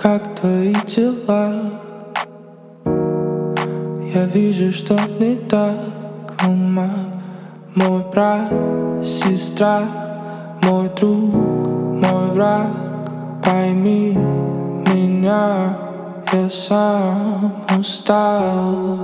как твои дела? Я вижу, что не так, ума. Мой брат, сестра, мой друг, мой враг. Пойми меня, я сам устал.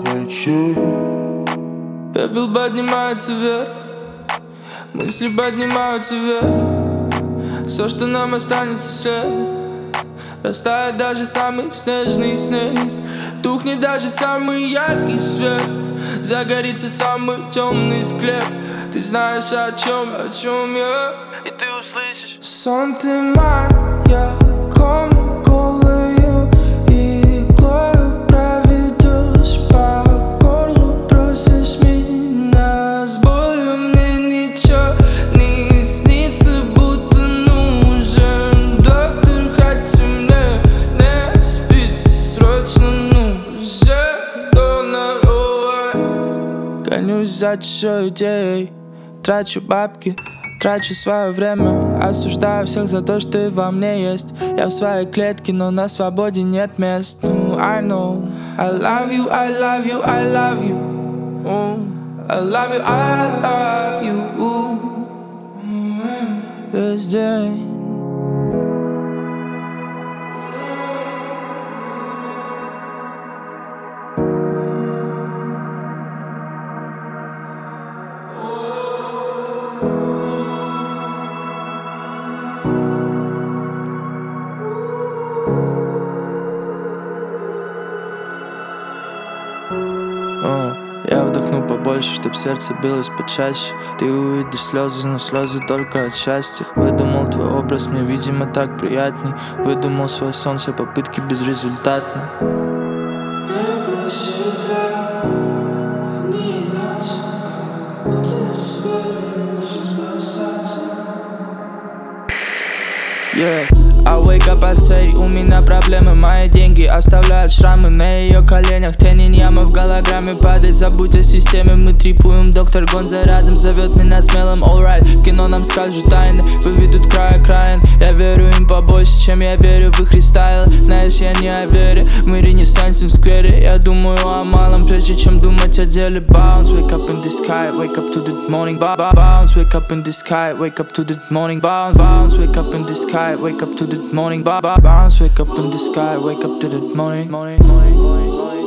Пепел поднимается вверх, мысли поднимаются вверх. Все, что нам останется, след. Растает даже самый снежный снег. Тухнет даже самый яркий свет. Загорится самый темный склеп. Ты знаешь, о чем я. И ты услышишь: сон ты моя, кома голая иглой проведешь по горлу. Просишь меня с болью, мне ничего не снится, будто нужен доктор. Хотя мне не спится, срочно нужен донор. Гонюсь за чужой идеей, трачу бабки, трачу свое время. Осуждаю всех за то, что и во мне есть. Я в своей клетке, но на свободе нет мест. I know, I love you, I love you, I love you. I love you, I love you. Весь день. Я вдохну побольше, чтоб сердце билось почаще. Ты увидишь слезы, но слезы только от счастья. Выдумал твой образ, мне, видимо, так приятней. Выдумал свой сон, все попытки безрезультатны. Небо сюда, они иначе. Вот и в тебя не нужно спасаться. Yeah, I wake up, I say, у меня проблемы, мои деньги оставляют шрамы на ее коленях. Тени яма в голограмме падает, забудь о системе. Мы трипуем, доктор Гонза рядом зовет меня смелым. Alright, в кино нам скажут тайны, выведут край окраин. Я верю им побольше, чем я верю в их рестайл. Знаешь, я не о вере, мы ренессансим в сквере. Я думаю о малом, прежде чем думать о деле. Bounce, wake up in the sky, wake up to the morning. Bounce, wake up in the sky, wake up to the morning. Bounce, wake up in the sky, wake up to the morning. Bounce, wake up in the sky, wake up to the morning.